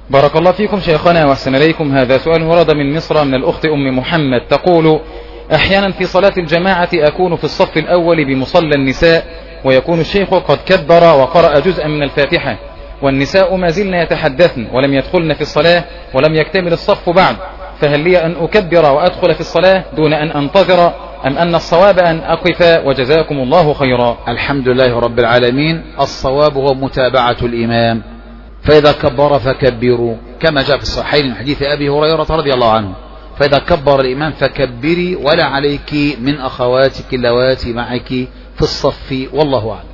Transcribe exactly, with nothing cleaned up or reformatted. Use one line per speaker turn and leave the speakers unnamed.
بارك الله فيكم شيخنا واحسن إليكم. هذا سؤال ورد من مصر من الأخت أم محمد، تقول: أحيانا في صلاة الجماعة أكون في الصف الأول بمصلى النساء، ويكون الشيخ قد كبر وقرأ جزءا من الفاتحة، والنساء ما زلن يتحدثن ولم يدخلن في الصلاة ولم يكتمل الصف بعد، فهل لي أن أكبر وأدخل في الصلاة دون أن أنتظر، أم أن الصواب أن أقف؟ وجزاكم الله خيرا.
الحمد لله رب العالمين. الصواب هو متابعة الإمام، فإذا كبر فكبروا كما جاء في الصحيحين من حديث أبي هريرة رضي الله عنه، فإذا كبر الإمام فكبري، ولا عليك من أخواتك اللواتي معك في الصف، والله أعلم.